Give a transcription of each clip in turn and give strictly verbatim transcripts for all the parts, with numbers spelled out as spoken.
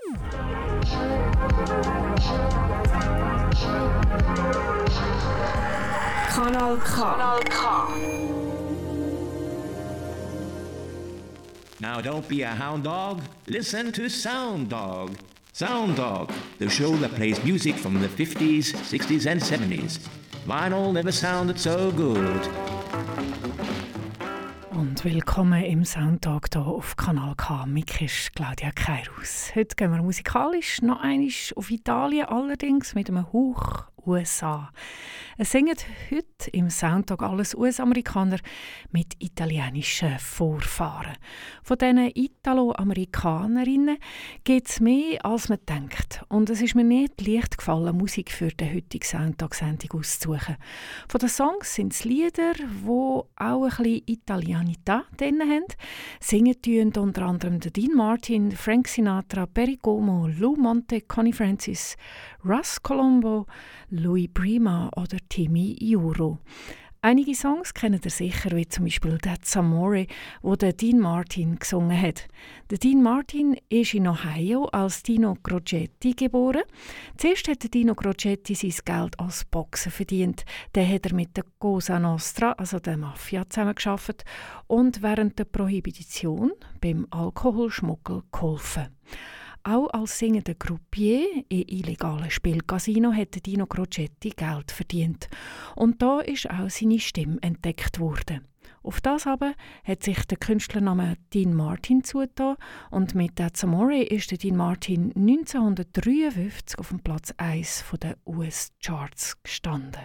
Kanal K. Kanal K. Now don't be a hound dog, listen to Sound Dog. Sound Dog, the show that plays music from the fifties, sixties and seventies. Vinyl never sounded so good. Und willkommen im Soundtag hier auf Kanal K. Mick ist Claudia Keirus. Heute gehen wir musikalisch noch einmal auf Italien, allerdings mit einem Hauch U S A. Es singen heute im Soundtag alles U S-Amerikaner mit italienischen Vorfahren. Von diesen Italo-Amerikanerinnen gibt es mehr, als man denkt. Und es ist mir nicht leicht gefallen, Musik für die heutige Soundtag-Sendung auszusuchen. Von den Songs sind es Lieder, die auch ein bisschen Italianità drin haben. Singen tun unter anderem Dean Martin, Frank Sinatra, Perry Como, Lou Monte, Connie Francis, Russ Colombo, Louis Prima oder Timmy Juro. Einige Songs kennt ihr sicher, wie zum Beispiel «That's Amore», wo der Dean Martin gesungen hat. Der Dean Martin ist in Ohio als Dino Crocetti geboren. Zuerst hat der Dino Crocetti sein Geld als Boxer verdient. Dann hat er mit der Cosa Nostra, also der Mafia, zusammengearbeitet und während der Prohibition beim Alkoholschmuggel geholfen. Auch als singender Croupier in illegalen Spielcasino hat Dino Crocetti Geld verdient. Und da ist auch seine Stimme entdeckt worden. Auf das aber hat sich der Künstlername Dean Martin zugetan und mit «That's Amore» ist der Dean Martin neunzehnhundertdreiundfünfzig auf dem Platz eins der U S-Charts gestanden.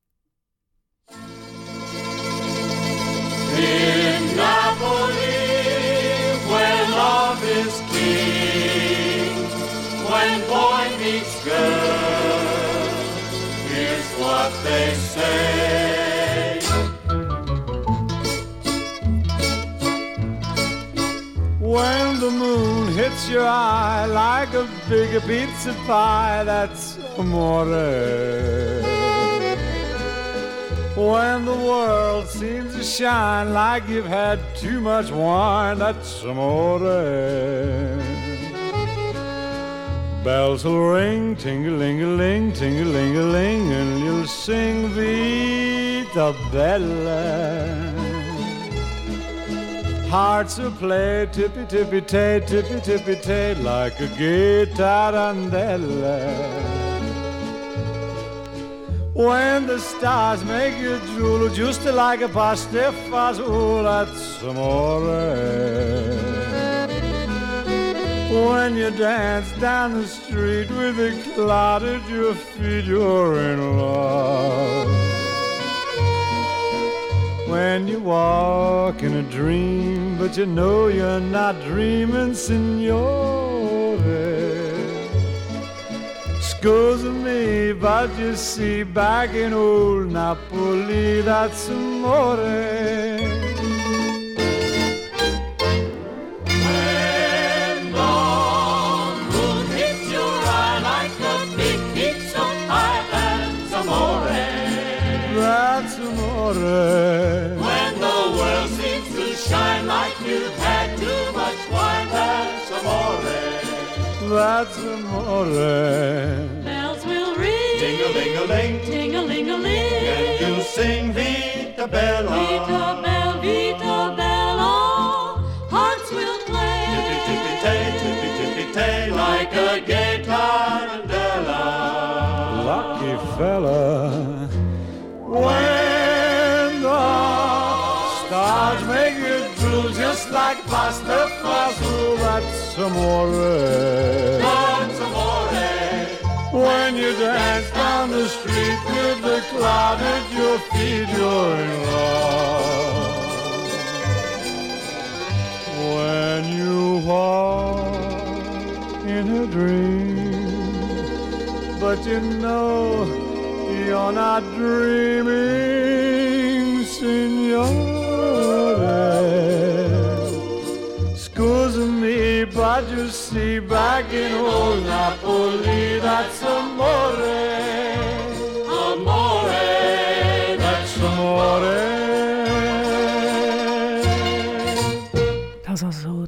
In Napoli, where love is king, when boy meets girl, here's what they say. When the moon hits your eye like a big pizza pie, that's amore. When the world seems to shine like you've had too much wine, that's amore. Bells will ring, ting-a-ling-a-ling, ting-a-ling-a-ling, and you'll sing Vita Bella. Hearts will play tippy-tippy-tay, tippy-tippy-tay, like a gay tarantella. When the stars make you drool, just like a pasta fazool, that's amore. When you dance down the street with a cloud at your feet, you're in love. When you walk in a dream, but you know you're not dreaming, signore. Excuse me, but you see, back in old Napoli, that's amore. When the moon hits your eye like a big pizza pie, that's amore. That's amore. When the world seems to shine like you've had too much wine, that's amore. That's amore. Bells will ring, ting-a-ling-a-ling, ting-a-ling-a-ling, and you'll sing Vita Bella, Vita Bella, Vita Bella. Hearts will play, tippy-tippy-tay, tippy-tippy-tay, like a gay tarantella. Lucky fella. When the stars make you drool, just like pasta fazool, that's amore. That's amore. When you dance down the street with the cloud at your feet, you're in love. When you walk in a dream, but you know you're not dreaming, signore. Excuse me, but you see, back in old Napoli, that's amore. Amore, that's amore. Das also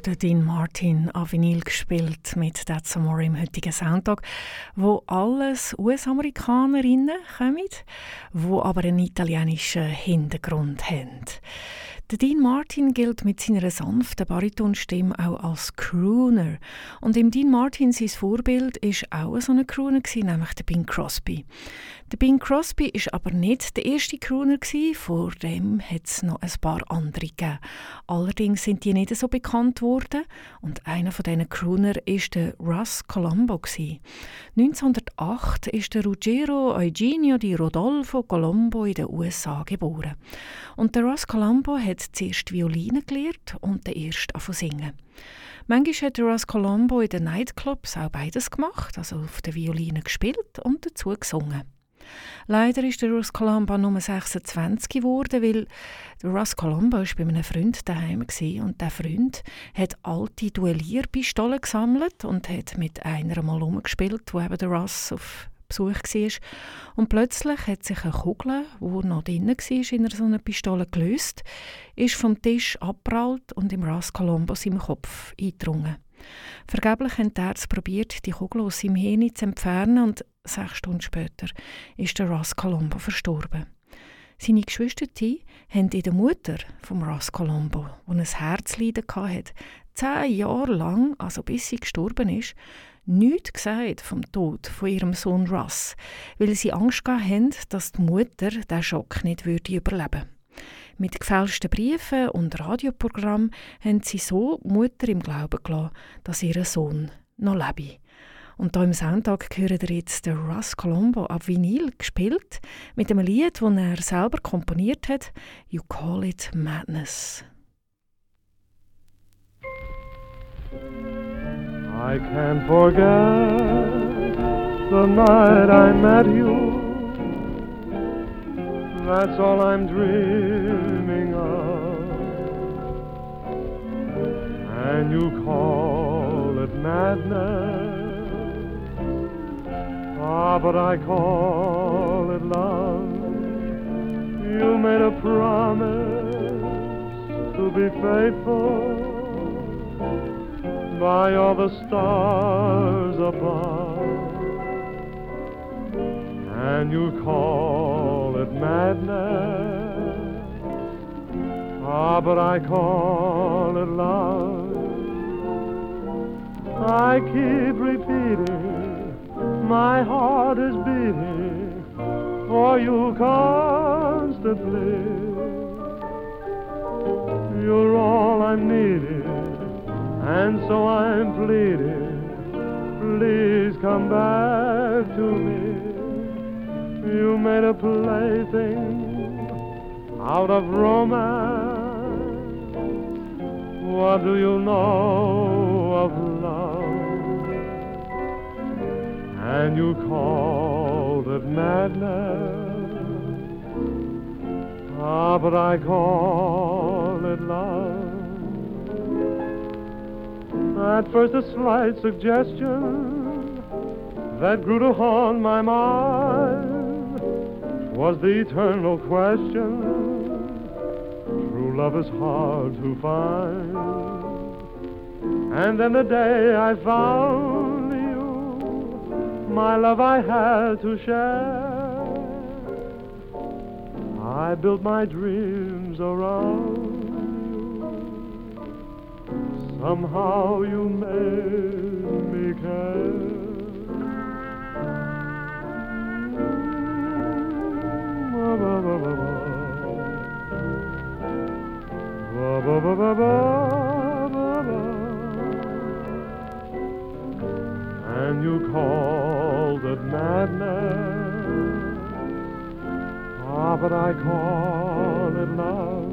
der Dean Martin an Vinyl gespielt mit «That's Amore» im heutigen Soundtag, wo alles U S-Amerikanerinnen kommen, die aber einen italienischen Hintergrund haben. Der Dean Martin gilt mit seiner sanften Baritonstimme auch als Crooner. Und im Dean Martin sein Vorbild war auch so ein Crooner, nämlich der Bing Crosby. Der Bing Crosby war aber nicht der erste Crooner, vor dem hat es noch ein paar andere gegeben. Allerdings sind die nicht so bekannt worden und einer von diesen Crooner war der Russ Colombo. neunzehnhundertacht ist der Ruggero Eugenio di Rodolfo Colombo in den U S A geboren. Und der Russ Colombo hat zuerst Violine gelernt und dann erst angefangen zu singen. Manchmal hat Russ Colombo in den Nightclubs auch beides gemacht, also auf der Violine gespielt und dazu gesungen. Leider ist der Russ Colombo nur sechsundzwanzig geworden, weil der Russ Colombo war bei einem Freund daheim und der Freund hat alte Duellierpistolen gesammelt und hat mit einer mal rumgespielt, wo eben der Russ auf Besuch war. Und plötzlich hat sich eine Kugel, die noch drin war, in so einer Pistole gelöst, ist vom Tisch abgeprallt und im Russ Colombo seinem Kopf eingedrungen. Vergeblich haben die Ärzte probiert, die Kugel aus seinem Hirn zu entfernen und sechs Stunden später ist der Russ Colombo verstorben. Seine Geschwister haben in der Mutter von Russ Colombo, die ein Herzleiden hatte, zehn Jahre lang, also bis sie gestorben ist, nichts gesagt vom Tod von ihrem Sohn Russ, weil sie Angst hatten, dass die Mutter diesen Schock nicht überleben würde. Mit gefälschten Briefen und Radioprogrammen haben sie so die Mutter im Glauben gelassen, dass ihr Sohn noch lebe. Und hier im Soundtag hören ihr jetzt den Russ Colombo ab Vinyl gespielt, mit einem Lied, das er selber komponiert hat, «You Call It Madness». I can't forget the night I met you. That's all I'm dreaming of. And you call it madness. Ah, but I call it love. You made a promise to be faithful by all the stars above, and you call it madness. Ah, but I call it love. I keep repeating, my heart is beating for you constantly. You're all I'm needing, and so I'm pleading, please come back to me. You made a plaything out of romance. What do you know of love? And you called it madness. Ah, but I call it love. At first a slight suggestion that grew to haunt my mind was the eternal question. True love is hard to find. And then the day I found you, my love I had to share. I built my dreams around. Somehow you made me care. Ba, ba, ba, ba, ba. Ba, ba, ba, ba, ba, ba. And you called it madness. Ah, but I call it love.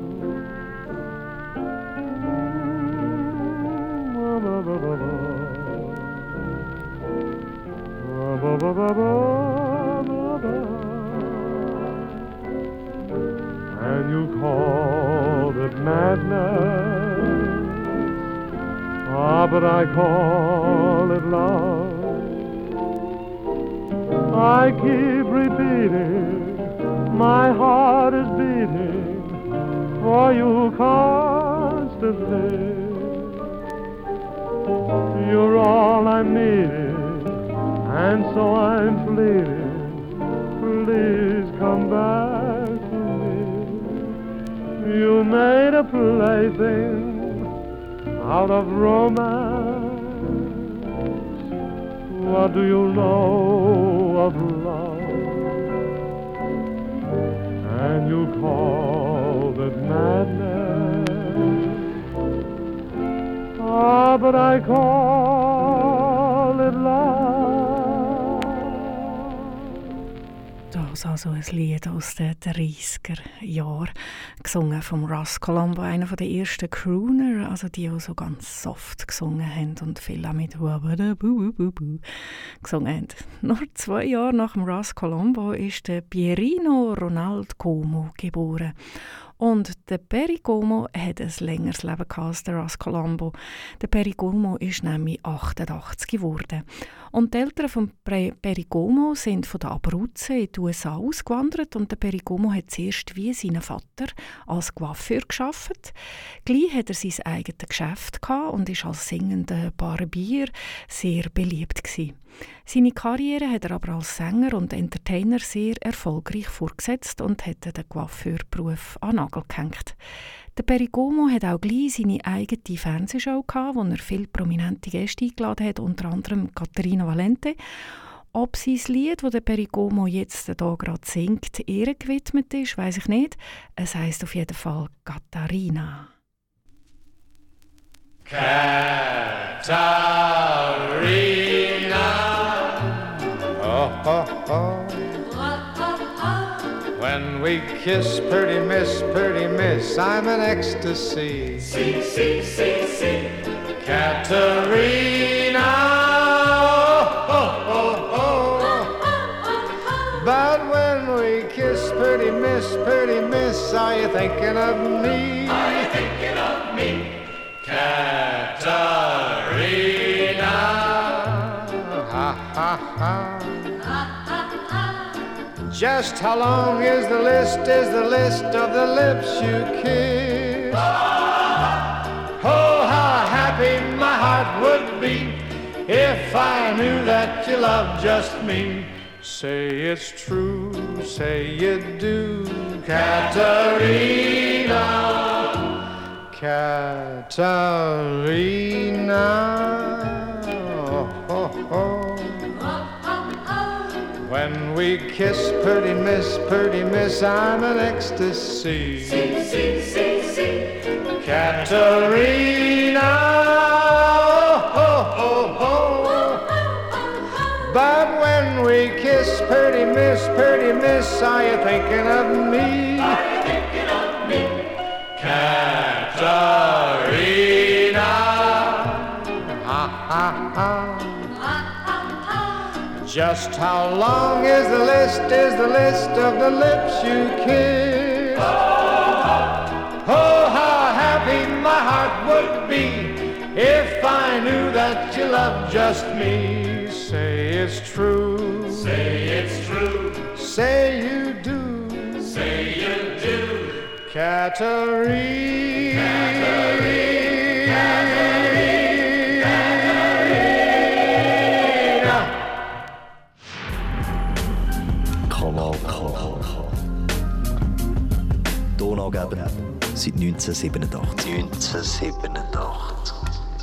Ba, ba, ba, ba. Ba, ba, ba, ba, ba, ba. And you called it madness. Ah, but I call it love. I keep repeating, my heart is beating for you constantly. You're all I'm needing, and so I'm pleading, please come back to me. You made a plaything out of romance. What do you know of love? And you call it madness. Ah, but I call it love. Das also ein Lied aus den dreißiger Jahren, gesungen von Russ Colombo, einer der ersten Crooner, also die, die so ganz soft gesungen haben und viel auch mit «Wabada-bu-bu-bu-bu» gesungen haben. Nur zwei Jahre nach dem Russ Colombo ist der Pierino Ronald Como geboren. Und der Perry Como hat ein längeres Leben als der Russ Colombo. Der Perry Como ist nämlich achtundachtzig geworden. Und die Eltern von Perry Como sind von der Abruzzen in die U S A ausgewandert und der Perry Como hat zuerst wie sein Vater als Coiffeur gearbeitet. Gleich hat er sein eigenes Geschäft gehabt und ist als singender Barbier sehr beliebt gewesen. Seine Karriere hat er aber als Sänger und Entertainer sehr erfolgreich fortgesetzt und hat den Coiffeurberuf an den Nagel gehängt. Der Perry Como hat auch gleich seine eigene Fernsehshow gehabt, wo er viele prominente Gäste eingeladen hat, unter anderem Caterina Valente. Ob sein Lied, das der Perry Como jetzt hier gerade singt, ihr gewidmet ist, weiss ich nicht. Es heisst auf jeden Fall Caterina. Caterina, oh, oh, oh. When we kiss, pretty miss, pretty miss, I'm in ecstasy. See, see, see, see. Caterina, oh, oh, oh, oh. But when we kiss, pretty miss, pretty miss, are you thinking of me? Are you thinking of me? Caterina, ha, ha, ha. Just how long is the list, is the list of the lips you kiss? Oh, how happy my heart would be if I knew that you loved just me. Say it's true, say you do, Caterina, Caterina, oh, oh, oh. When we kiss, pretty miss, pretty miss, I'm in ecstasy. See, see, see, see. Caterina, oh, oh, oh, oh. But when we kiss, pretty miss, pretty miss, are you thinking of me? Are you thinking of me? Caterina, ha, ha, ha. Just how long is the list, is the list of the lips you kiss? Oh, how happy my heart would be if I knew that you loved just me. Say it's true, say it's true, say you do, say you do, Caterina, Caterina, Caterina. Kanal K. Donaugeber seit neunzehnhundertsiebenundachtzig. neunzehnhundertsiebenundachtzig.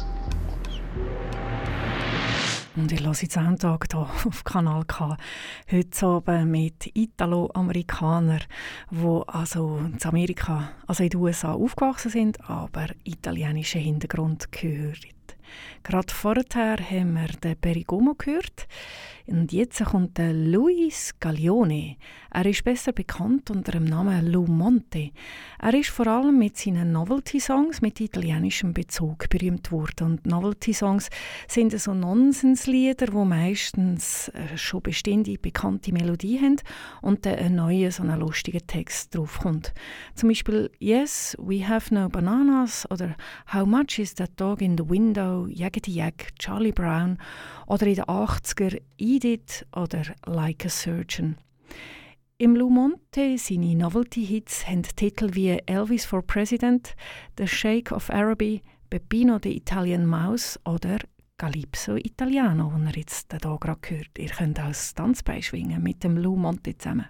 Und ich höre jetzt einen Tag hier auf Kanal K. Heute Abend mit Italo-Amerikanern, die also in Amerika, also in den U S A aufgewachsen sind, aber italienischen Hintergrund gehören. Gerade vorher haben wir den Perry Como gehört. Und jetzt kommt der Luis Gaglione. Er ist besser bekannt unter dem Namen Lou Monte. Er ist vor allem mit seinen Novelty-Songs mit italienischem Bezug berühmt worden. Und Novelty-Songs sind so Nonsenslieder, die meistens schon bestehende, bekannte Melodie haben und dann ein neuer, so ein lustiger Text draufkommt. Zum Beispiel «Yes, we have no bananas» oder «How much is that dog in the window?» «Jaggedy Jag», «Charlie Brown» oder in den achtziger «Eat It» oder «Like a Surgeon». Im Lou Monte seine Novelty-Hits haben Titel wie «Elvis for President», «The Shake of Araby», «Peppino the Italian Mouse» oder Calypso Italiano, den ihr jetzt hier gerade gehört. Ihr könnt auch das Tanzbein schwingen mit dem Lou Monte zusammen.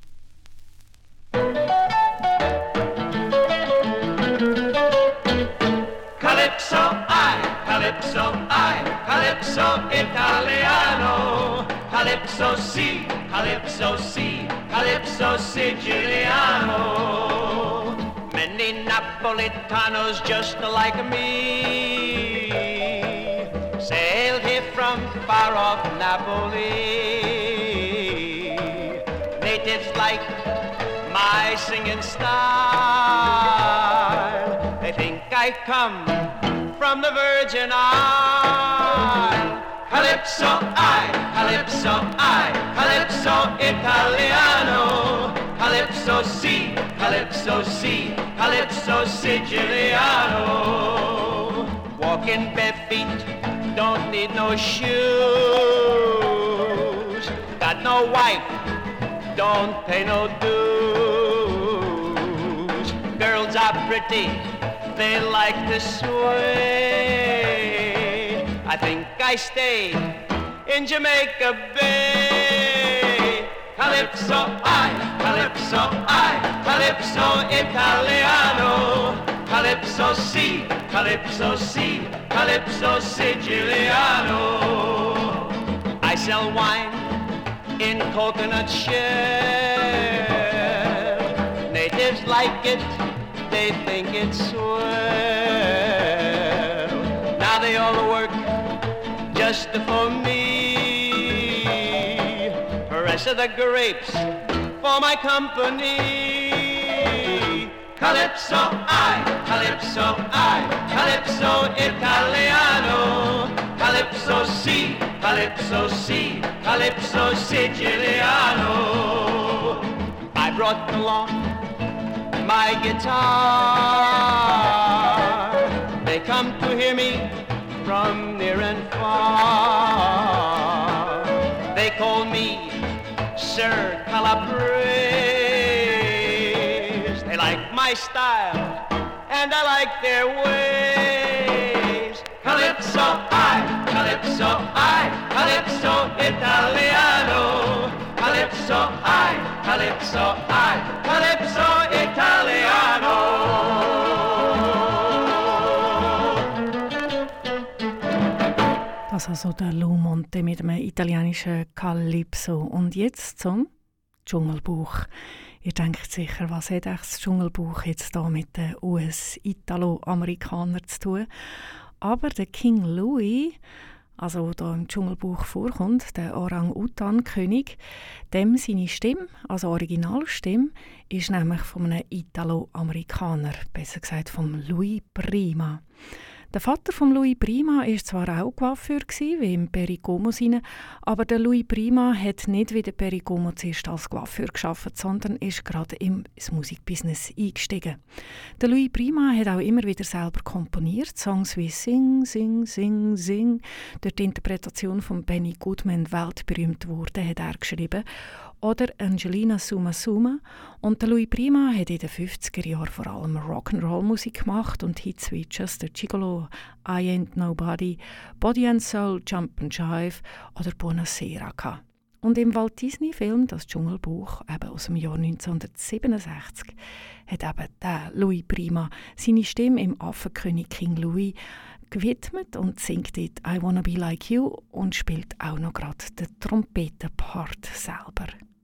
Calypso, I, Calypso, I, Calypso Italiano, Calypso si, Calypso si, Calypso Siciliano. Many Napolitanos just like me sailed here from far off Napoli. Natives like my singing style. They think I come from the Virgin Isle. Calypso, I, Calypso, I, Calypso Italiano, Calypso si, Calypso si, Calypso Siciliano. Walking bare feet, don't need no shoes. Got no wife, don't pay no dues. Girls are pretty, they like to sway. I think I stay in Jamaica Bay. Calypso, I, Calypso, I, Calypso Italiano, Calypso si, Calypso si, Calypso Siciliano. I sell wine in coconut shell. Natives like it, they think it's swell. Now they all work just for me. Rest of the grapes for my company. Calypso, I, Calypso, I, Calypso Italiano, Calypso si, Calypso si, Calypso Siciliano. I brought along my guitar. They come to hear me from near and far. They call me Sir Calabrese. They like my style and I like their ways. Calypso, I, Calypso, I, Calypso Italiano, Calypso, I, Calypso, I, Calypso Italiano. Das also der Lou Monte mit einem italienischen Calypso. Und jetzt zum Dschungelbuch. Ihr denkt sicher, was hat das Dschungelbuch jetzt da mit den U S-Italo-Amerikanern zu tun? Aber der King Louis, also da im Dschungelbuch vorkommt, der Orang-Utan-König, dem seine Stimme, also Originalstimme, ist nämlich von einem Italo-Amerikaner, besser gesagt vom Louis Prima. Der Vater von Louis Prima war zwar auch Coiffeur wie im Pericomo seine, aber der Louis Prima hat nicht wie der Pericomo zuerst als Coiffeur gearbeitet, sondern ist gerade ins Musikbusiness eingestiegen. Der Louis Prima hat auch immer wieder selber komponiert, Songs wie Sing, Sing, Sing, Sing. Durch die Interpretation von Benny Goodman weltberühmt wurde, hat er geschrieben. Oder Angelina Suma Suma. Und der Louis Prima hat in den fünfziger Jahren vor allem Rock'n'Roll-Musik gemacht und Hits wie Just a Gigolo, I Ain't Nobody, Body and Soul, Jump and Jive oder Buonasera gehabt. Und im Walt Disney-Film «Das Dschungelbuch» eben aus dem Jahr neunzehnhundertsiebenundsechzig hat eben der Louis Prima seine Stimme im Affenkönig King Louis gewidmet und singt dort «I Wanna Be Like You» und spielt auch noch gerade den Trompetenpart selber.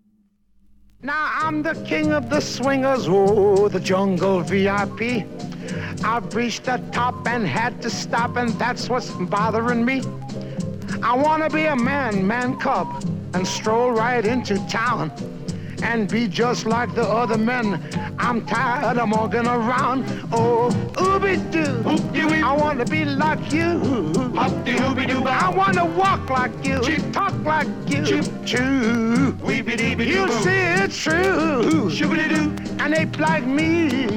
Now I'm the king of the swingers, oh, the jungle V I P. I've reached the top and had to stop, and that's what's bothering me. I wanna be a man, man cub, and stroll right into town and be just like the other men. I'm tired of walking around. Oh, ooby-doo, I want to be like you. I want to walk like you, talk like you. Choo, you see it's true. And they like me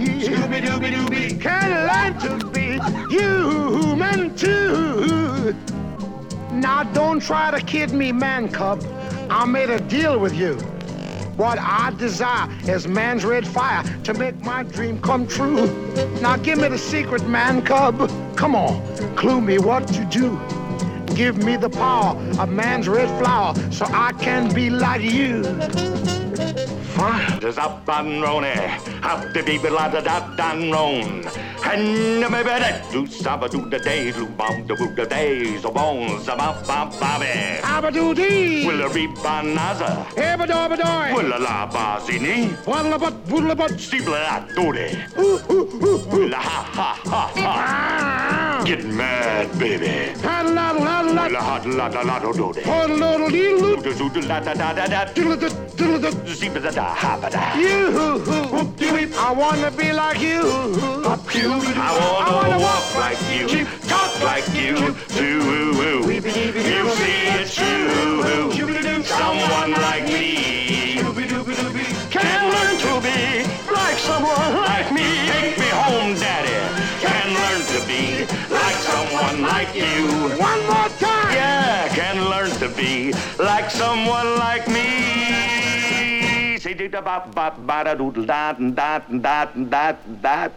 can learn to be human too. Now don't try to kid me, man cub. I made a deal with you. What I desire is man's red fire to make my dream come true. Now give me the secret, man cub. Come on, clue me what to do. give me the power of man's red flower so I can be like you. Fine. There's up and rony, up the baby la da da dan ron. And the baby that do saba do the day, do bomb the boot the days, the bones of up bop bobby. Abadoo dee. Will a reap banaza. Ebadobadoy. Will a la bazini. Waddleabut, woodleabut. Steeple a doody. Will a ha ha ha ha. Get mad, baby. Paddle laddle laddle Will a hot la da la do doody. Paddle laddle dee Do do do la da da da da. diddle da diddle da. Steeple da da ha ba da. You, I wanna be like you. I wanna, I wanna walk like you, talk like you, do. You see it's true. Someone like me can learn to be like someone like me. Take me home, Daddy. Can learn to be like someone like you. One more time. Yeah, can learn to be like someone like me. Say da ba ba ba da doodle da da da da da.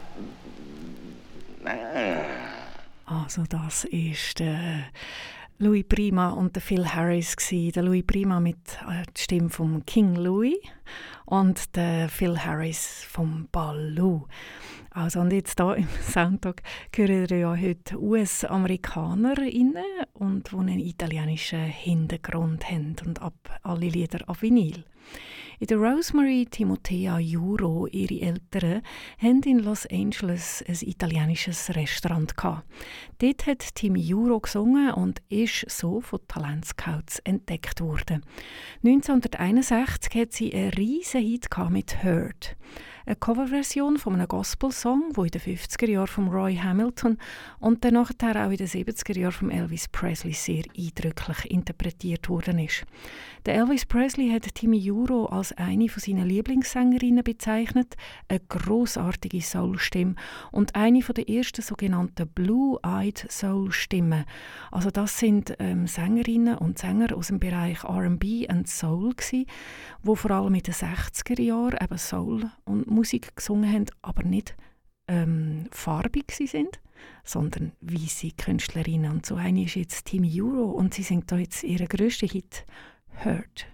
Also das ist der Louis Prima und der Phil Harris gsi. Der Louis Prima mit äh, der Stimme von King Louis und der Phil Harris vom Baloo. Also und jetzt hier im Soundtag hören wir ja heute U S-AmerikanerInnen und die einen italienischen Hintergrund haben und ab alle Lieder auf Vinyl. In der Rosemary Timothea Juro, ihre Eltern, haben in Los Angeles ein italienisches Restaurant gehabt. Dort hat Tim Juro gesungen und ist so von Talentscouts entdeckt worden. neunzehnhunderteinundsechzig hat sie einen riesen Hit mit «Hurt». Eine Coverversion von einem Gospel-Song, der in den fünfziger Jahren von Roy Hamilton und dann nachher auch in den siebziger Jahren von Elvis Presley sehr eindrücklich interpretiert worden ist. Der Elvis Presley hat Timmy Juro als eine von seinen Lieblingssängerinnen bezeichnet, eine grossartige Soul-Stimme und eine der ersten sogenannten Blue-Eyed Soul-Stimmen. Also das sind ähm, Sängerinnen und Sänger aus dem Bereich R and B und Soul gsi, wo vor allem in den sechziger Jahren eben Soul und Musik gesungen haben, aber nicht ähm, farbig sind, sondern weisse Künstlerinnen. Und so eine ist jetzt Timmy Juro und sie singt da jetzt ihren grössten Hit «Hurt».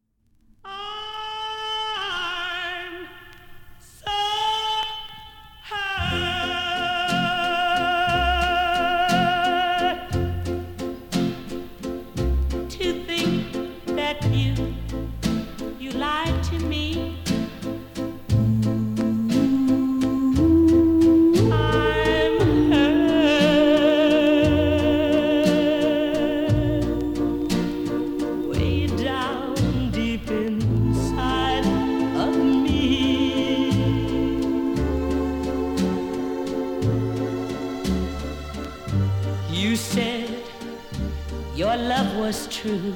Was true,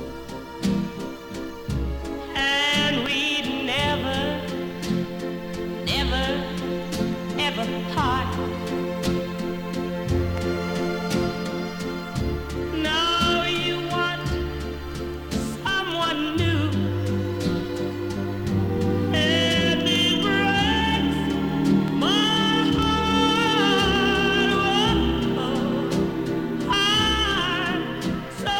and we'd never, never, ever part. Now you want someone new, and it breaks my heart. Oh, oh, I'm so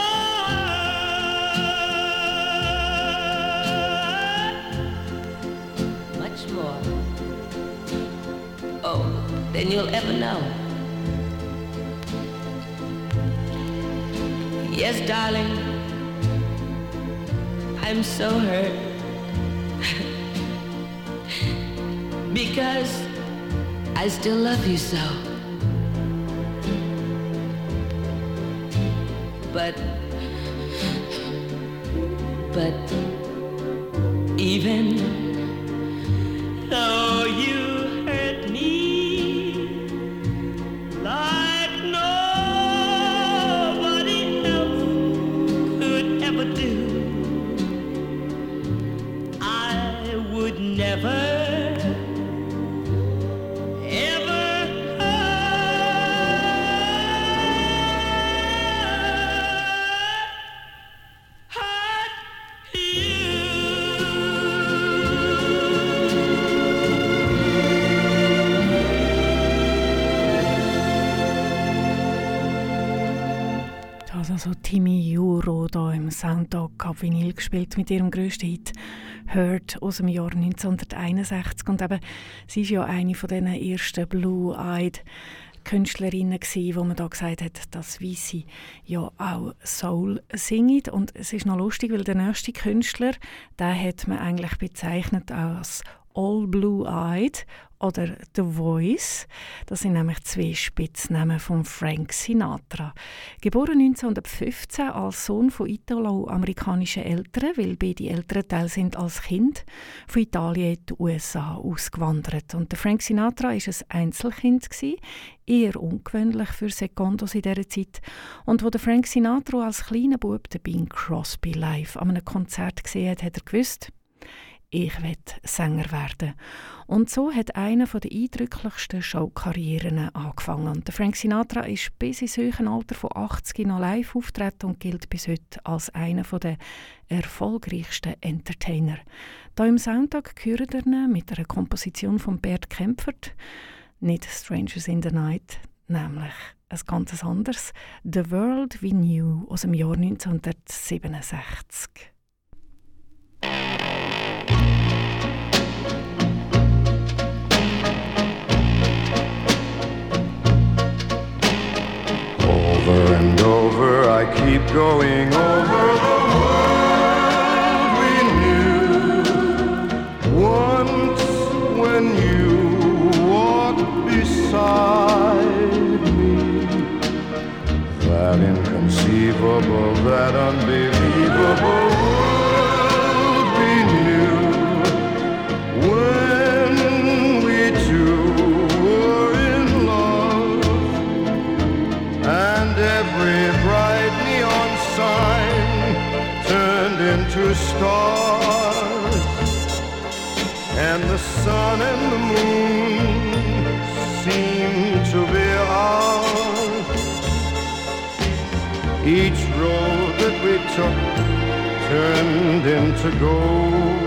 than you'll ever know. Yes, darling, I'm so hurt because I still love you so. But, but even though you Italo hier im Soundtalk auf Vinyl gespielt mit ihrem grössten Hit «Hurt» aus dem Jahr neunzehnhunderteinundsechzig. Und eben, sie war ja eine von diesen ersten Blue-Eyed Künstlerinnen gsi, wo man da gesagt hat, dass Weisse ja auch Soul singen. Und es ist noch lustig, weil der nächste Künstler, den hat man eigentlich bezeichnet als All Blue-Eyed oder The Voice. Das sind nämlich zwei Spitznamen von Frank Sinatra. Geboren neunzehnhundertfünfzehn als Sohn von italo-amerikanischen Eltern, weil beide Elternteile sind als Kind von Italien in die U S A ausgewandert. Und der Frank Sinatra war ein Einzelkind, eher ungewöhnlich für Secondos in dieser Zeit. Und als Frank Sinatra als kleiner Bub den Bing Crosby live an einem Konzert gesehen hat, hat er gewusst, ich will Sänger werden. Und so hat eine der eindrücklichsten Showkarrieren angefangen. Und der Frank Sinatra ist bis ins hohe Alter von achtzig noch live auftreten und gilt bis heute als einer der erfolgreichsten Entertainer. Hier im Soundtag hören wir mit einer Komposition von Bert Kaempfert, nicht «Strangers in the Night», nämlich ein ganz anderes «The World We Knew» aus dem Jahr neunzehnhundertsiebenundsechzig. Over and over I keep going over the world we knew. Once when you walked beside me, that inconceivable, that unbelievable world we knew. When we two were in love, and every bright neon sign turned into stars, and the sun and the moon seemed to be ours. Each road that we took turned into gold,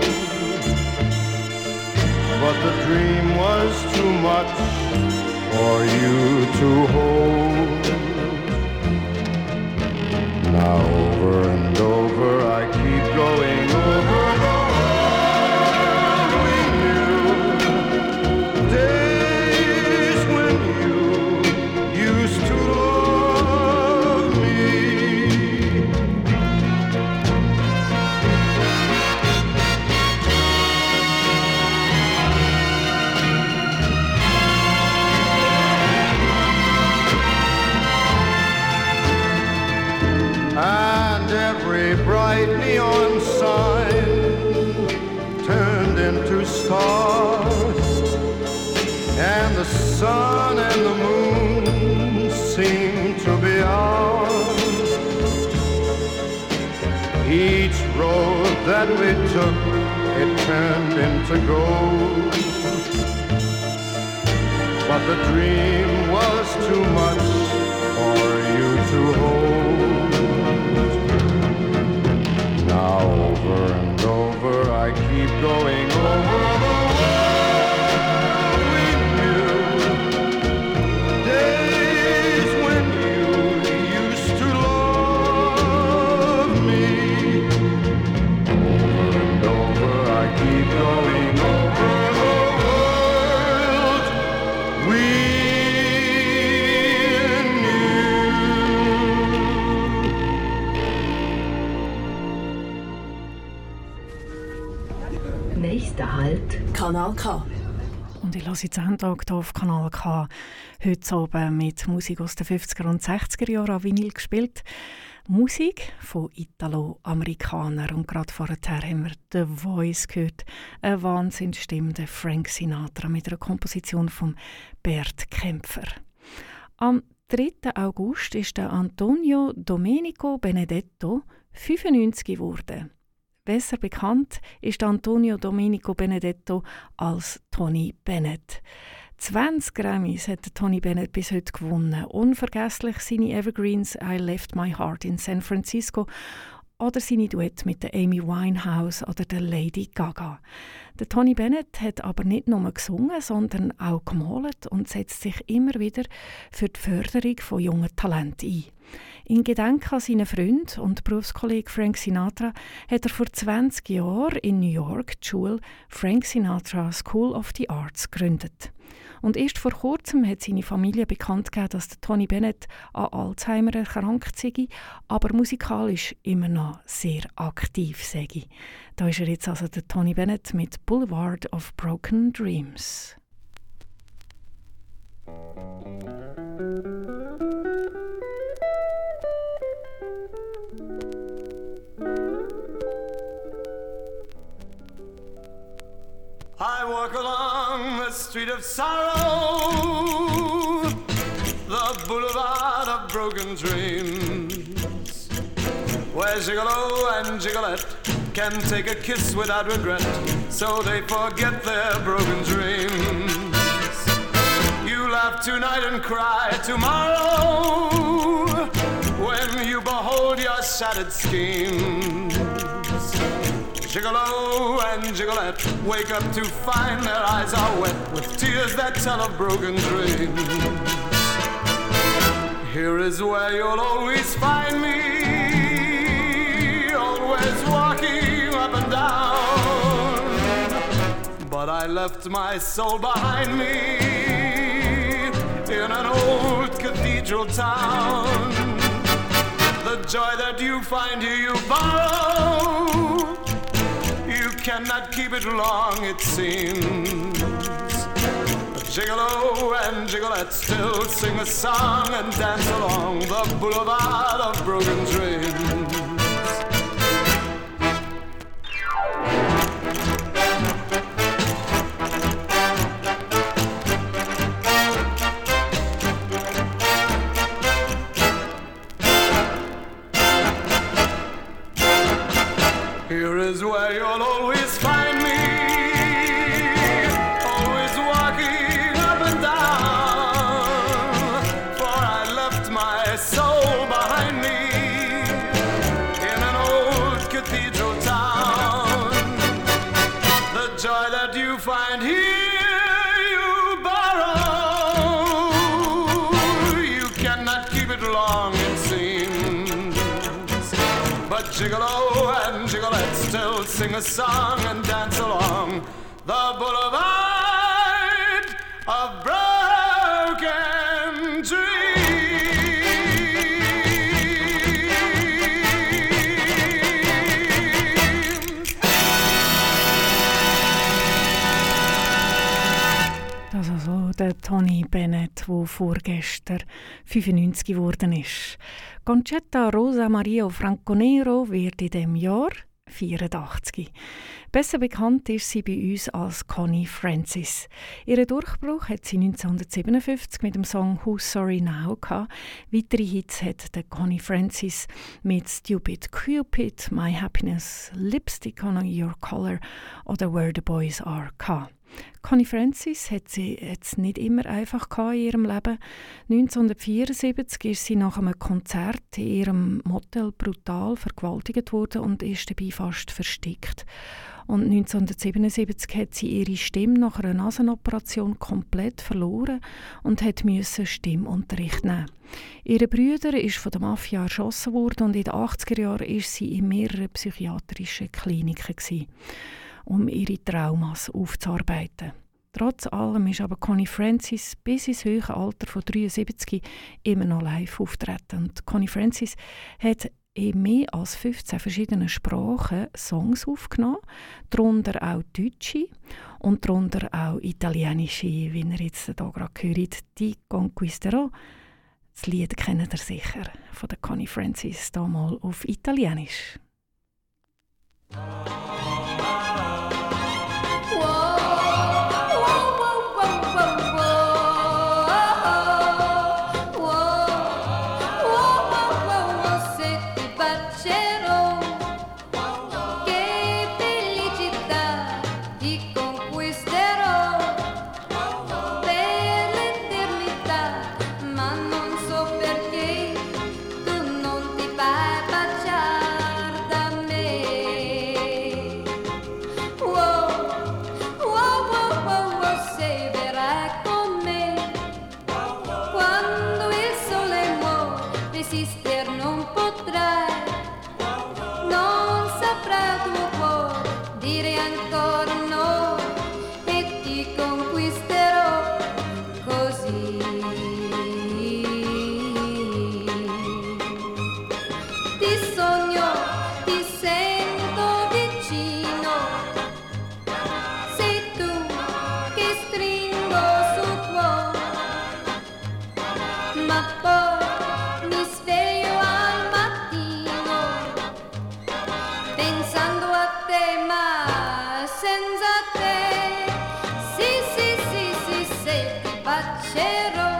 but the dream was too much for you to hold. Now over and over I keep going over the world we knew. Days when you used to love me. And every bright neon sign turned into stars, and the sun and the moon seemed to be ours. Each road that we took, it turned into gold, but the dream was too much for you to hold. Now over and over I keep going over the world we knew. Days when you used to love me. Over and over I keep going over the world we Nächster Halt, Kanal K. Und ich höre jetzt Soundtag hier auf Kanal K. Heute oben mit Musik aus den fünfziger und sechziger Jahren an Vinyl gespielt. Musik von Italo-Amerikanern. Und gerade vorher haben wir «The Voice» gehört. Eine Wahnsinnsstimme, der Frank Sinatra mit einer Komposition von Bert Kaempfer. Am dritten August ist der Antonio Domenico Benedetto fünfundneunzig geworden. Besser bekannt ist Antonio Domenico Benedetto als Tony Bennett. zwanzig Grammys hat Tony Bennett bis heute gewonnen. Unvergesslich seine Evergreens «I Left My Heart in San Francisco» oder seine Duette mit der Amy Winehouse oder der Lady Gaga. Der Tony Bennett hat aber nicht nur gesungen, sondern auch gemalt und setzt sich immer wieder für die Förderung von jungen Talenten ein. In Gedenken an seinen Freund und Berufskollegen Frank Sinatra hat er vor zwanzig Jahren in New York die Schule Frank Sinatra School of the Arts gegründet. Und erst vor kurzem hat seine Familie bekannt gegeben, dass der Tony Bennett an Alzheimer erkrankt sei, aber musikalisch immer noch sehr aktiv sei. Da ist er jetzt also der Tony Bennett mit Boulevard of Broken Dreams. I walk along the street of sorrow, the boulevard of broken dreams, where Gigolo and Gigolette can take a kiss without regret, so they forget their broken dreams. You laugh tonight and cry tomorrow when you behold your shattered schemes. Gigolo and Gigolette wake up to find their eyes are wet with tears that tell of broken dreams. Here is where you'll always find me, always walking up and down. But I left my soul behind me in an old cathedral town. The joy that you find here you borrow, you cannot keep it long, it seems. But Gigolo and Gigolette still sing a song and dance along the boulevard of broken dreams. Here is where you'll always find me, always walking up and down. For I left my soul behind me in an old cathedral town. The joy that you find here you borrow, you cannot keep it long, it seems. But Gigolo and Gigolette still sing a song and dance along the boulevard of broken dreams. Das also der Tony Bennett, der vorgestern fünfundneunzig geworden ist. Concetta Rosa Maria Franconero wird in diesem Jahr vierundachtzig. Besser bekannt ist sie bei uns als Connie Francis. Ihren Durchbruch hat sie neunzehnhundertsiebenundfünfzig mit dem Song «Who's Sorry Now» gehabt. Weitere Hits hat der Connie Francis mit «Stupid Cupid», «My Happiness», «Lipstick on Your Collar» oder «Where the Boys Are» gehabt. Connie Francis hat sie jetzt nicht immer einfach in ihrem Leben. neunzehnhundertvierundsiebzig ist sie nach einem Konzert in ihrem Motel brutal vergewaltigt worden und ist dabei fast verstickt. Und neunzehnhundertsiebenundsiebzig hat sie ihre Stimme nach einer Nasenoperation komplett verloren und musste Stimmunterricht nehmen. Ihre Bruder ist von der Mafia erschossen worden und in den achtziger Jahren war sie in mehreren psychiatrischen Kliniken gewesen, um ihre Traumas aufzuarbeiten. Trotz allem ist aber Connie Francis bis ins hohe Alter von dreiundsiebzig immer noch live auftreten. Und Connie Francis hat in mehr als fünfzehn verschiedenen Sprachen Songs aufgenommen, darunter auch Deutsche und darunter auch Italienische, wie ihr jetzt hier gerade hört, «Ti conquisterò». Das Lied kennt ihr sicher von der Connie Francis, hier mal auf Italienisch. Ma non so perché tu non ti fai baciare dire ancora no e ti conquisterò così. Ti sogno, ti sento vicino, sei tu che stringo sul cuore, ma poi mi sveglio al mattino pensando a te, ma senza te. Sì, sì, sì, sì, se ti bacerò,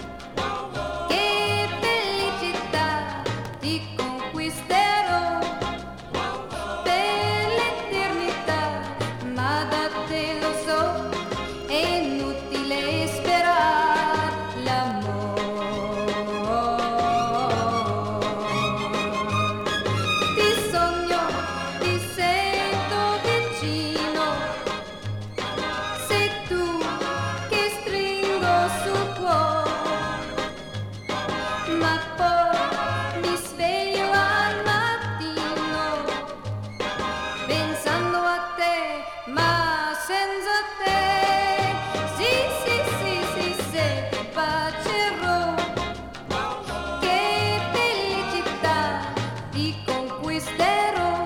che felicità, ti conquisterò per l'eternità, ma da te lo so, è inutile sperare l'amore. Ti sogno, ti sento vicino, sei tu che stringo sul cuore, ma poi mi sveglio al mattino pensando a te, ma senza te. Sì, sì, sì, sì, se ti bacerò, che felicità, ti conquisterò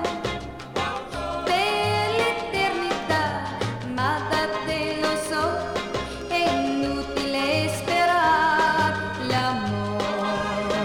per l'eternità, ma da te lo so, è inutile sperare l'amore.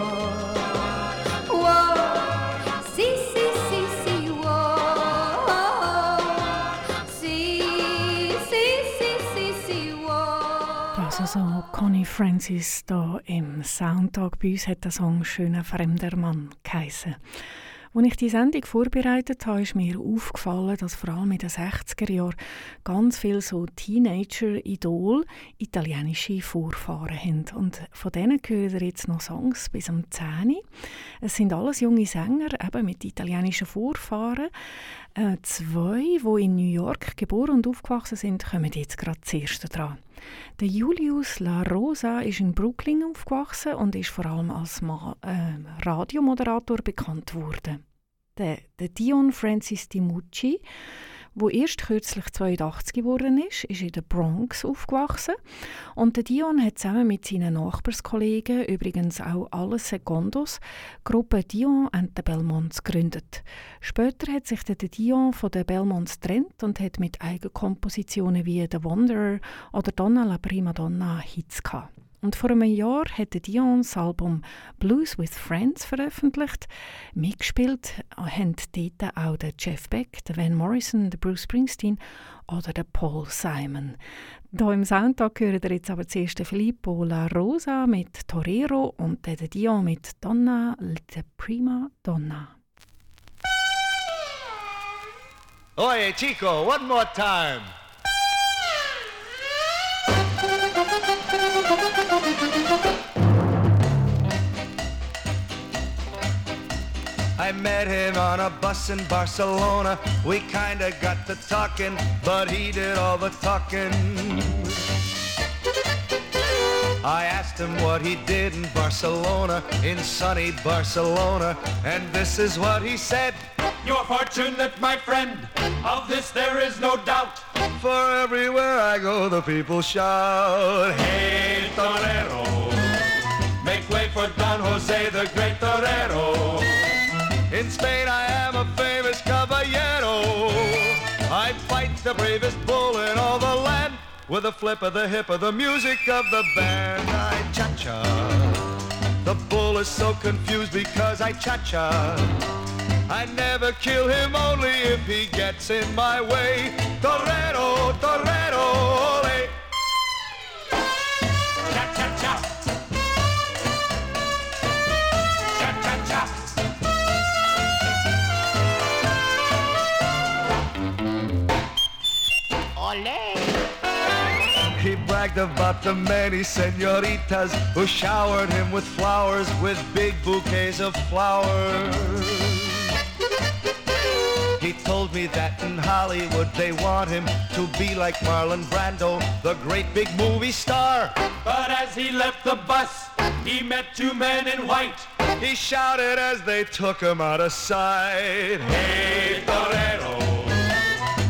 Wow, sì, sì, sì, sì, wow, sì, sì, sì, sì, sì, wow. Das also Connie Francis hier im Soundtag. Bei uns hat der Song «Schöner fremder Mann» geheissen. Als ich die Sendung vorbereitet habe, ist mir aufgefallen, dass vor allem in den sechziger Jahren ganz viele so Teenager-Idol italienische Vorfahren haben. Und von denen hören wir jetzt noch Songs bis am zehn. Es sind alles junge Sänger, eben mit italienischen Vorfahren. Äh, zwei, die in New York geboren und aufgewachsen sind, kommen jetzt gerade zuerst dran. Der Julius La Rosa ist in Brooklyn aufgewachsen und ist vor allem als Ma- äh, Radiomoderator bekannt worden. Der, der Dion Francis Dimucci, der erst kürzlich zweiundachtzig geworden ist, ist in der Bronx aufgewachsen. Und der Dion hat zusammen mit seinen Nachbarskollegen, übrigens auch alle Secondos, die Gruppe Dion and the Belmonts gegründet. Später hat sich der Dion von den Belmonts getrennt und hat mit Eigenkompositionen wie «The Wanderer» oder «Donna la Prima Donna» Hits gehabt. Und vor einem Jahr hat der Dion das Album «Blues with Friends» veröffentlicht. Mitgespielt haben dort auch der Jeff Beck, der Van Morrison, der Bruce Springsteen oder der Paul Simon. Hier im Soundtag hören wir jetzt aber zuerst den Filippo La Rosa mit «Torero» und den Dion mit «Donna la Prima Donna». Oye, Chico, one more time. I met him on a bus in Barcelona. We kinda got to talking, but he did all the talking. I asked him what he did in Barcelona, in sunny Barcelona, and this is what he said. You're fortunate, my friend, of this there is no doubt. For everywhere I go, the people shout, Hey, torero, make way for Don Jose, the great torero. In Spain I am a famous caballero. I fight the bravest bull in all the land, with a flip of the hip of the music of the band. I cha-cha. The bull is so confused because I cha-cha. I never kill him only if he gets in my way. Torero, torero, ole. Cha-cha-cha. Cha-cha-cha. Ole. He bragged about the many senoritas who showered him with flowers, with big bouquets of flowers. He told me that in Hollywood they want him to be like Marlon Brando, the great big movie star. But as he left the bus, he met two men in white. He shouted as they took him out of sight, Hey, torero,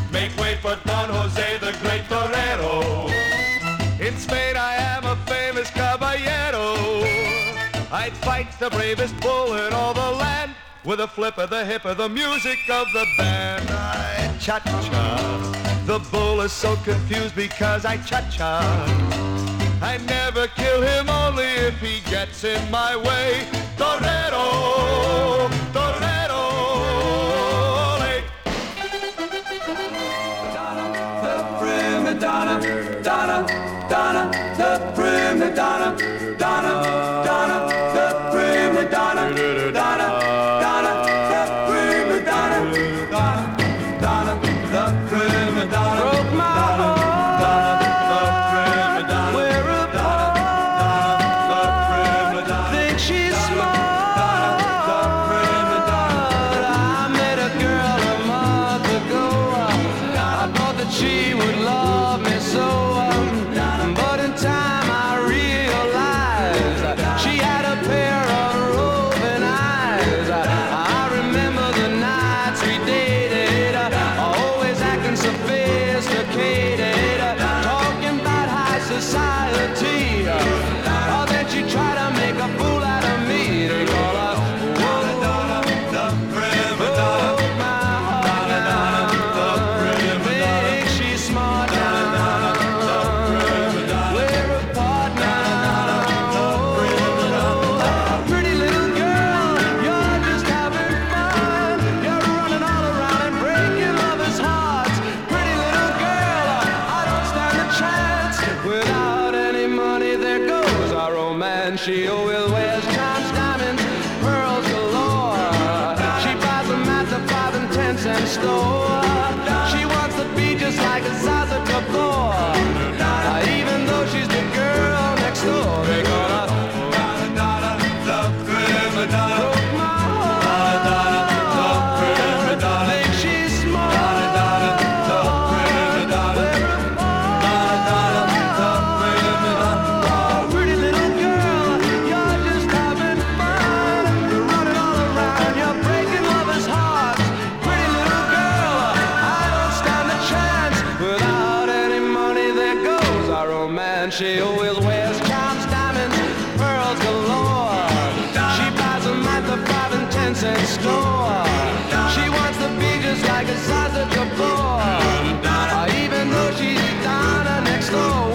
I'd fight the bravest bull in all the land with a flip of the hip of the music of the band. I cha-cha. The bull is so confused because I cha-cha. I never kill him only if he gets in my way. Torero, torero, ole. The prima donna, donna, donna, the prima donna, donna, donna, the prima donna, donna, donna, the prima donna, donna, donna, the prima donna. Broke my heart. She always wears charms, diamonds, pearls galore. She buys them at the five and ten cent store. She wants to be just like a Zaza Gabor. Uh, even though she's the girl next door, they call her the prima donna. Broke my heart. The prima donna. Think she's smart. The prima donna. The prima donna. Pretty little girl. She always wears charms, diamonds, pearls galore. She buys them at the five and ten cent store. She wants to be just like a Zaza Gabor. Uh, even though she's Donna next door.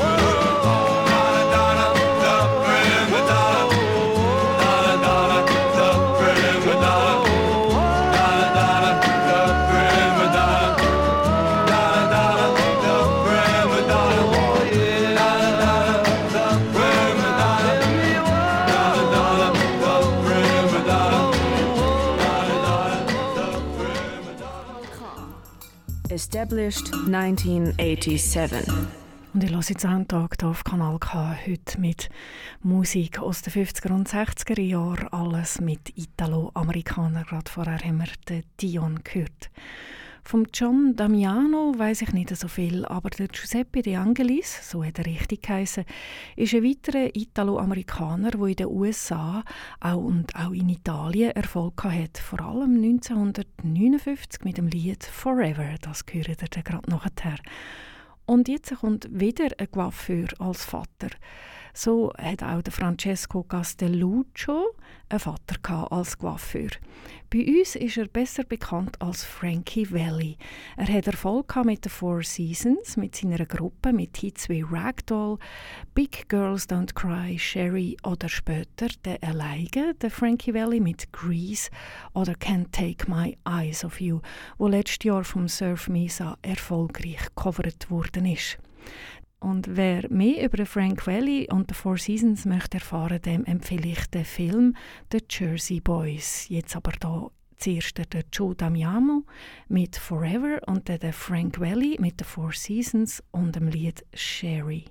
Established nineteen eighty-seven. Und ich höre jetzt Soundtag hier auf Kanal K heute mit Musik aus den fünfziger und sechziger Jahren. Alles mit Italo-Amerikanern. Gerade vorher haben wir den Dion gehört. Vom John Damiano weiss ich nicht so viel, aber der Giuseppe De Angelis, so hat er richtig geheissen, ist ein weiterer Italo-Amerikaner, der in den U S A auch und auch in Italien Erfolg hatte. Vor allem neunzehnhundertneunundfünfzig mit dem Lied «Forever», das gehört ihr dann gerade nachher. Und jetzt kommt wieder ein Coiffeur als Vater. So hat auch der Francesco Castelluccio einen Vater als Coiffeur. Bei uns ist er besser bekannt als Frankie Valli. Er hat Erfolg mit den Four Seasons, mit seiner Gruppe, mit Hits wie Ragdoll, Big Girls Don't Cry, Sherry oder später der alleine, der Frankie Valli mit Grease oder Can't Take My Eyes Off You, wo letztes Jahr vom Surf Mesa erfolgreich gecovert worden ist. Und wer mehr über Frank Valli und die Four Seasons möchte erfahren, dem empfehle ich den Film «The Jersey Boys». Jetzt aber hier zuerst der Joe Damiano mit «Forever» und dann der Frank Valli mit den Four Seasons und dem Lied «Sherry».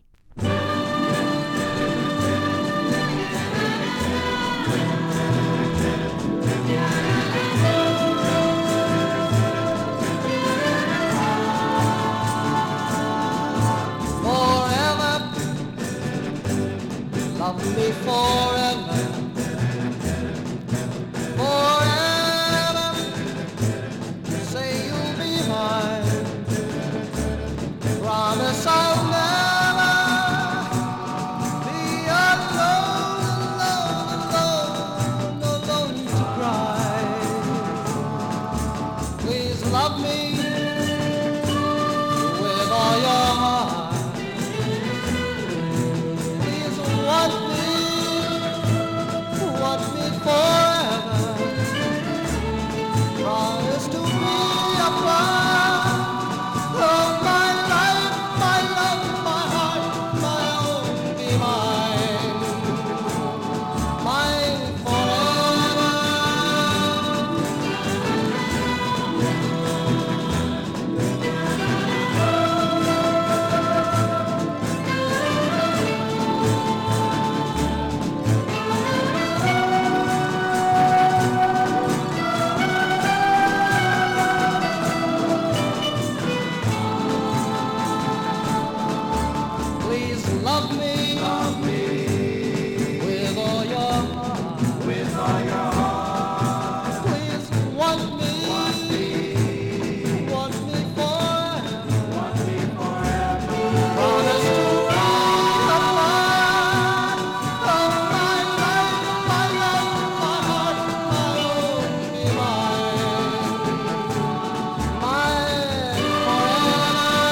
Love me forever, forever. Say you'll be mine. Promise I'll never love me with all your heart. Please want me, want me forever. Promise to be a part of my life, my love, my heart, my own, be mine, mine forever. Please love me, love me with all your heart, with all your heart. Please want me, want me, want me forever, want me forever. Promise to be a part of my life, my love, my heart, my own, be mine, mine forever.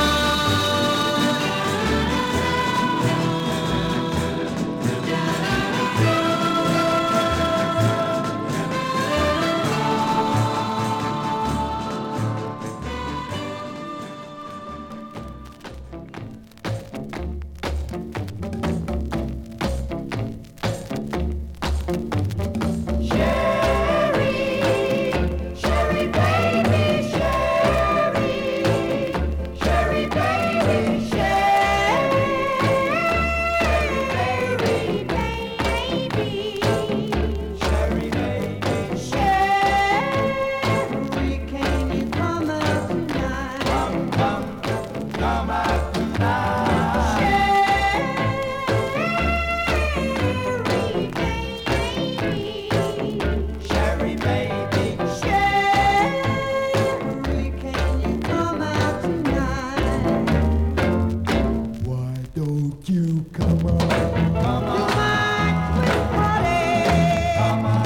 Sherry baby, Sherry, Sherry baby, Sherry, baby, baby, Sherry baby, Sherry, can you come out tonight? Come, come, come out tonight. Sherry baby, Sherry, can you come out tonight? Why don't you come out? Come out. Come out.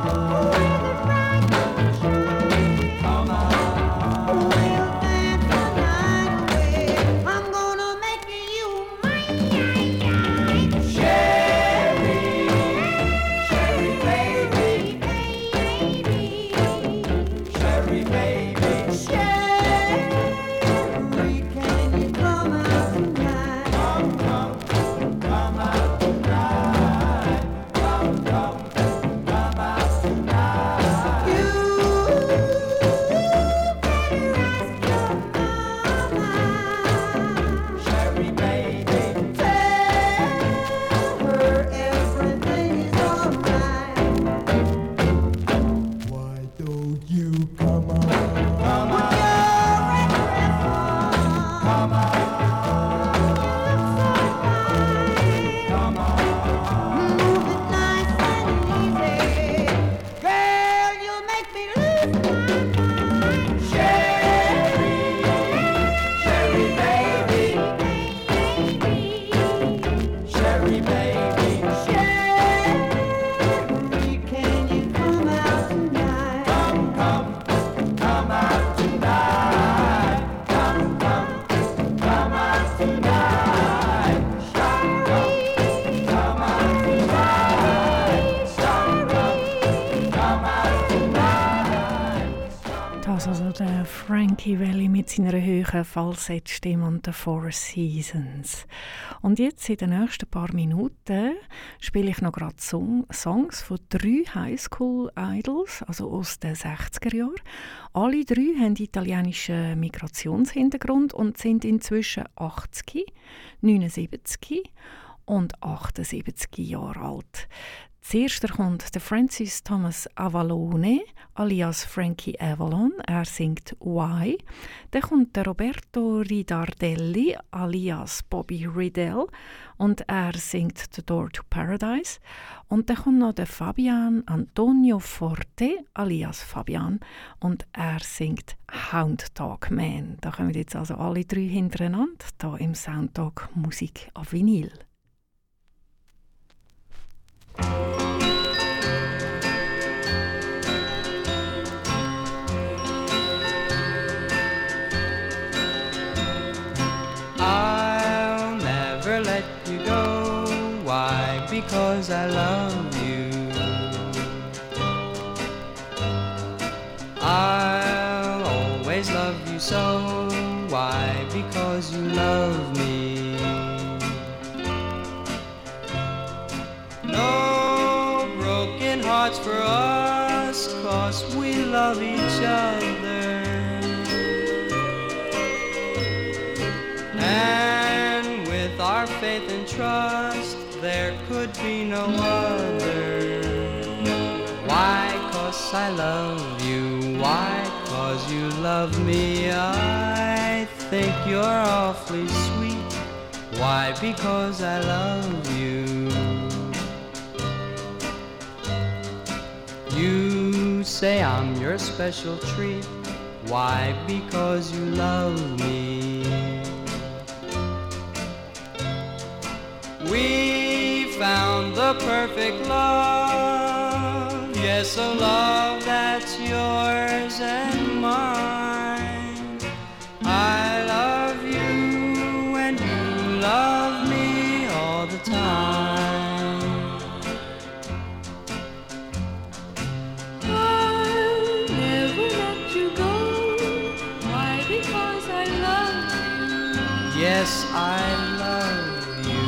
Come out. We'll dance the night away. I'm gonna make you mine. Sherry, Sherry baby, baby, Sherry baby, Sherry, can you come out tonight? Come, come, come out tonight. Come, come, come out tonight. You better ask your mama. Sherry baby, tell her everything is alright. Why don't you come out? Come out. Come out. Come out. Move it nice and easy. Girl, you'll make me lose my mind. Sherry, Sherry baby, baby, Sherry baby, Sherry, can you come out tonight? Come, come, come out tonight. Come, come, come out tonight. Come, come, come out tonight. Come, come, come out tonight. Das also der Frankie Valli mit seiner hohen Falsettstimme und den Four Seasons. Und jetzt in den nächsten paar Minuten spiele ich noch gerade Song Songs von drei Highschool-Idols, also aus den sechziger Jahren. Alle drei haben italienischen Migrationshintergrund und sind inzwischen achtzig, neunundsiebzig und achtundsiebzig Jahre alt. Zuerst kommt der Francis Thomas Avalone, alias Frankie Avalon, er singt Why. Dann kommt der Roberto Ridardelli, alias Bobby Riddell, und er singt The Door to Paradise. Und dann kommt noch der Fabian Antonio Forte, alias Fabian, und er singt Hound Dog Man. Da kommen jetzt also alle drei hintereinander, hier im Soundtalk Musik auf Vinyl. because I love you. I'll always love you so. Why? Because you love me. No broken hearts for us, 'cause we love each other. And with our faith and trust, there could be no other. Why? 'Cause I love you. Why? 'Cause you love me. I think you're awfully sweet. Why? Because I love you. You say I'm your special treat. Why? Because you love me. We found the perfect love. Yes, a love that's yours and mine. I love you and you love me all the time. I'll never let you go. Why? Because I love you. Yes, I love you.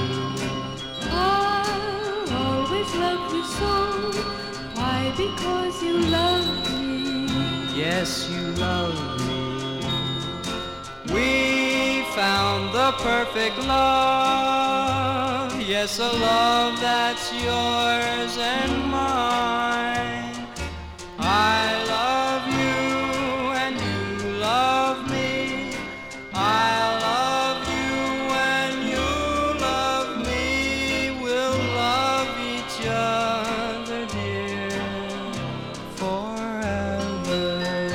I'll always love you so. Why? Because you love me. Yes, you love me. We found the perfect love. Yes, a love that's yours and mine. I love you and you love me. I love you and you love me. We'll love each other, dear, forever.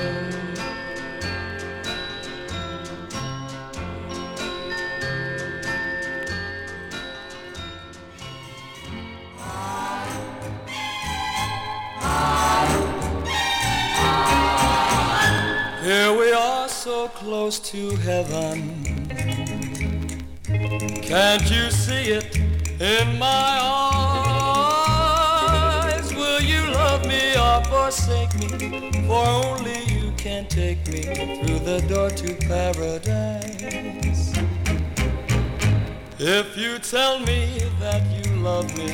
Here we are so close to heaven. Can't you see it in my eyes? Will you love me or forsake me? For only you can take me through the door to paradise. If you tell me that you love me,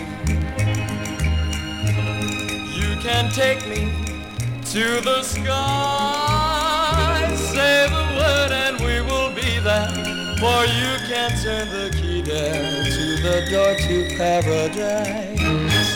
you can take me to the sky. Say the word and we will be there, for you can turn the key there to the door to paradise.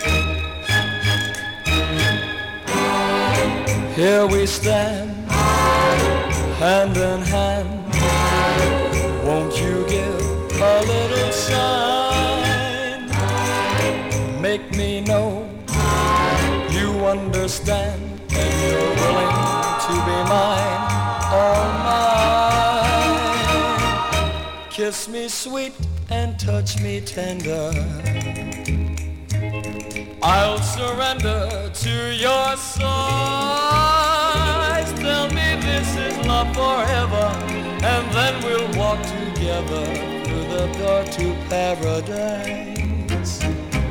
Here we stand, hand in hand. Won't you give a little sign? Make me know you understand and you're willing to be mine, all mine. Kiss me sweet and touch me tender. I'll surrender to your size. Tell me this is love forever, and then we'll walk together through the door to paradise.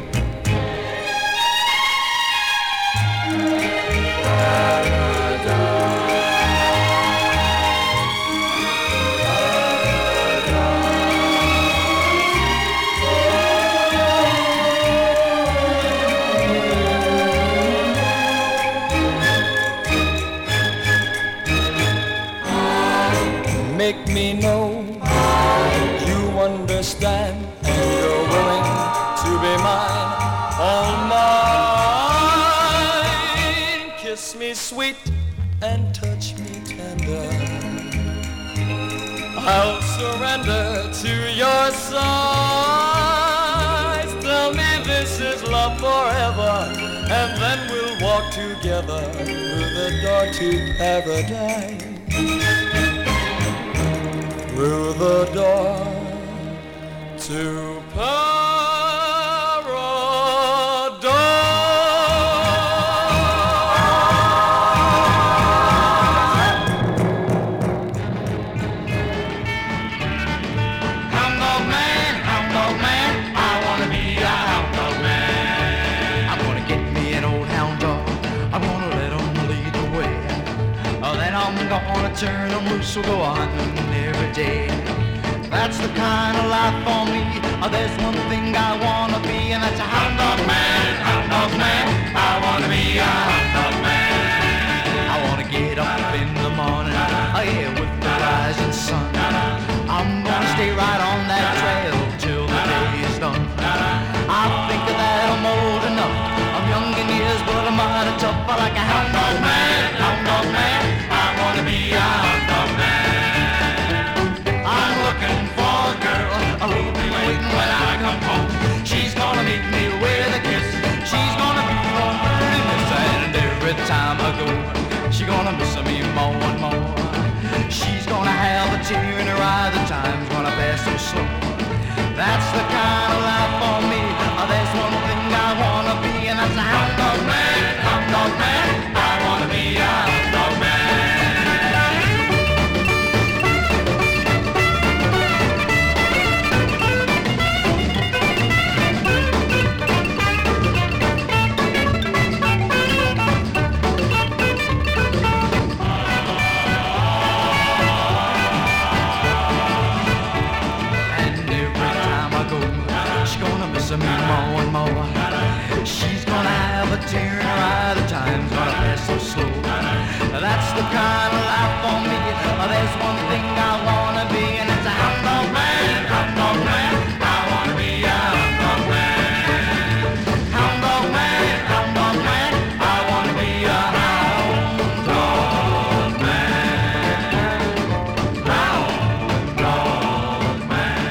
Make me know you understand and you're willing to be mine, all mine. Kiss me sweet and touch me tender. I'll surrender to your size. Tell me this is love forever, and then we'll walk together through the door to paradise. Through the door to Hound dog man, hound dog man, I wanna be a hound dog then I'm gonna turn them loose, will go on every day. That's the kind of life for me. Oh, there's one thing I wanna be, and that's a hound dog man, hound dog man. I wanna be a hound dog man. I wanna get up in the morning, oh yeah, with the rising sun. I'm gonna stay right on that trail till the day is done. I think that I'm old enough, I'm young in years, but I'm mighty tough. I like a hound dog man, hound dog man. I wanna be a hound dog man. I'm looking for a girl, who'll be waiting when I come home. She's gonna meet me with a kiss, she's gonna be more than this. And every time I go, she's gonna miss me more and more. She's gonna have a tear in her eye, the time's gonna pass so slow. That's the kind of life for me. Oh, there's one thing I wanna be, and that's a hound dog man, hound dog man. I wanna be a hound dog man. Me more and more. She's gonna have a tear in her eye, the time's gonna pass so slow. That's the kind of life for me. There's one thing I wanna be, and it's a hound dog man, hound dog man. I wanna be a hound dog man. Hound dog man, hound dog man. I wanna be a hound dog man. Hound dog man.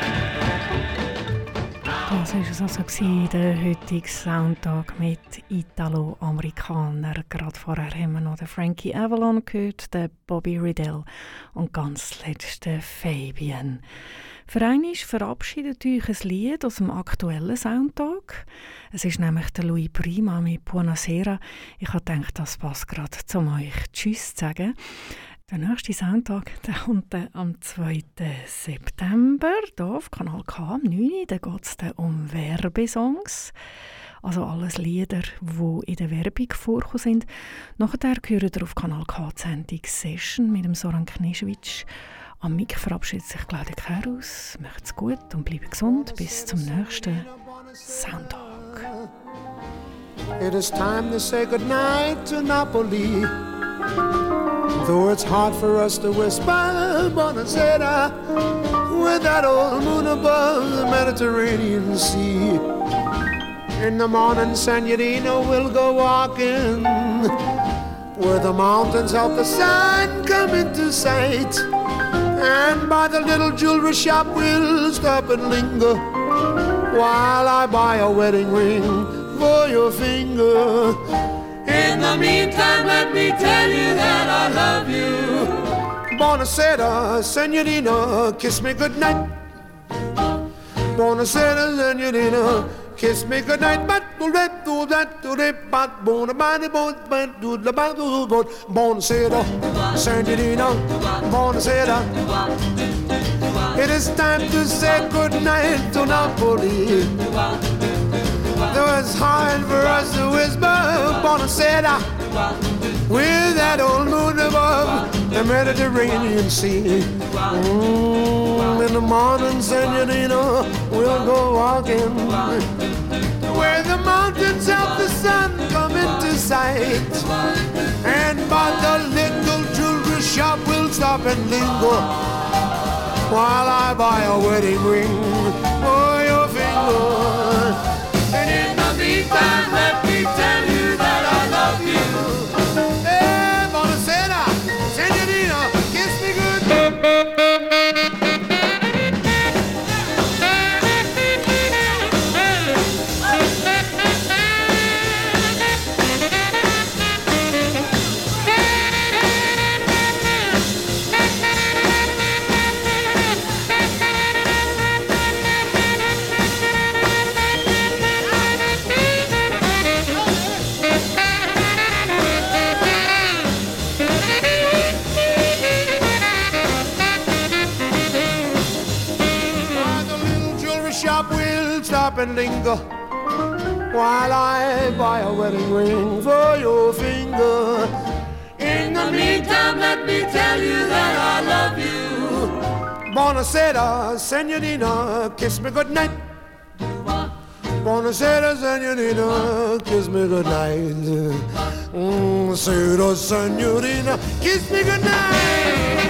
Das war es also gewesen, der heutige Soundtag mit Italo-Amerikaner. Gerade vorher haben wir noch den Frankie Avalon gehört, den Bobby Riddell und ganz zuletzt den Fabian. Für einmal verabschiedet euch ein Lied aus dem aktuellen Soundtag. Es ist nämlich der Louis Prima mit Buonasera. Ich habe gedacht, das passt gerade, um euch Tschüss zu sagen. Der nächste Soundtag der kommt am zweiten September hier auf Kanal K am neun. Da geht es um Werbesongs. Also alles Lieder, die in der Werbung vorgekommen sind. Nachher gehört ihr auf Kanal K die Sendung Session mit dem Soran Knežević. Am Mic verabschiedet sich Claudia Kärus. Macht's gut und bleibt gesund. Bis zum nächsten Soundtag. It is time to say goodnight to Napoli. Though it's hard for us to whisper Buonasera with that old moon above the Mediterranean Sea. In the morning, Senorina will go walking where the mountains of the sun come into sight. And by the little jewelry shop we'll stop and linger while I buy a wedding ring for your finger. In the meantime, let me tell you that I love you. Buonasera, Senorina, kiss me goodnight. Buonasera, Senorina, kiss me goodnight. But do that, do that, do that, but buonasera, buonasera, buonasera, Senorina, buonasera. It is time to say goodnight to Napoli. Though it's hard for us to whisper Buonasera with that old moon above the Mediterranean Sea. Mm, in the morning, Senorina, we'll go walking where the mountains of the sun come into sight. And by the little jewelry shop we'll stop and linger while I buy a wedding ring for your finger. And in the meantime, let me tell you that I love you. Hey, Buonasera, Senorina, kiss me good. And linger while I buy a wedding ring for your finger. In the meantime, let let me tell you that I love you. Buonasera, senorina, kiss me goodnight. Buonasera, senorina, kiss me goodnight. Mm, Sera, senorina, kiss me goodnight.